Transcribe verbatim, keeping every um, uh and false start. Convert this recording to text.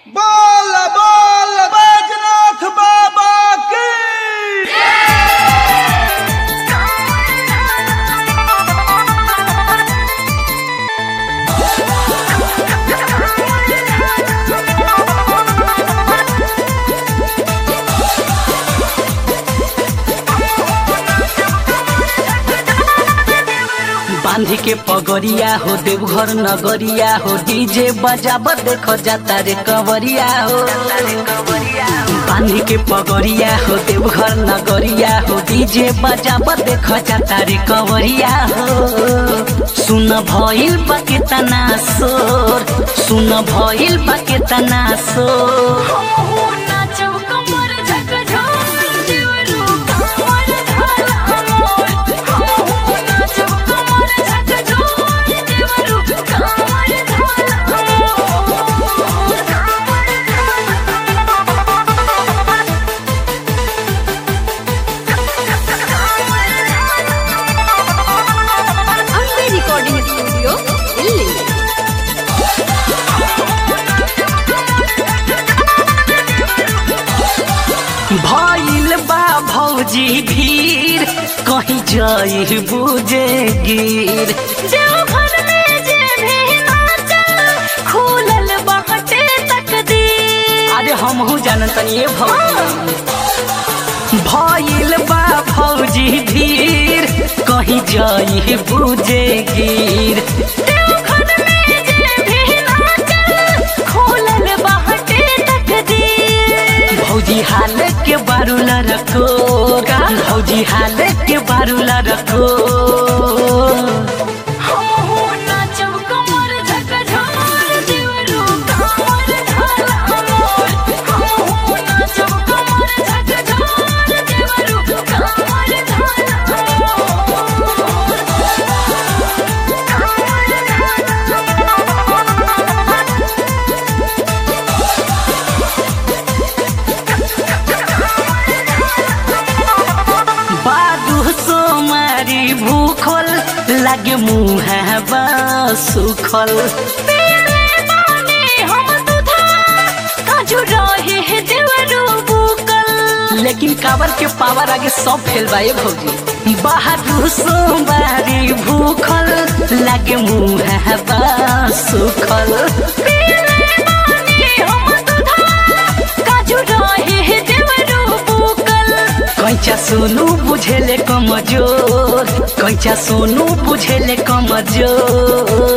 बोल बोल बैजनाथ बाबा की। बांधी के पगड़िया हो देवघर नगरिया हो डीजे बजाब देखो जाता रे कवरिया हो। बांधी के पगड़िया हो देवघर नगरिया हो डीजे बजाब देखो जाता रे कवरिया हो। सुन भइल बा केतना शोर, सुन भइल बा केतना शोर। Recording studio Delhi. भइल बा भौजी भीड़ कहीं जाई बुझे गिर। खुलल बाटे तकदीर। अरे हमहू जानतनी ये भौजी। भइल बा भौजी भीड़ कहीं जाई बुझे गिर। खुलल बाटे तकदीर। भौजी हाल के बारूला रखो, भौजी हाल के बारूला रखो। भूखल लागे मुँह सुखल। लेकिन काबर के पावर आगे सब फेल बा ये भौजी। बहादुर सोमवारी भूखल लागे मुँह सुखल। कैचा सोनू बुझेले कमजोर, कैचा सोनू बुझेले कमजोर।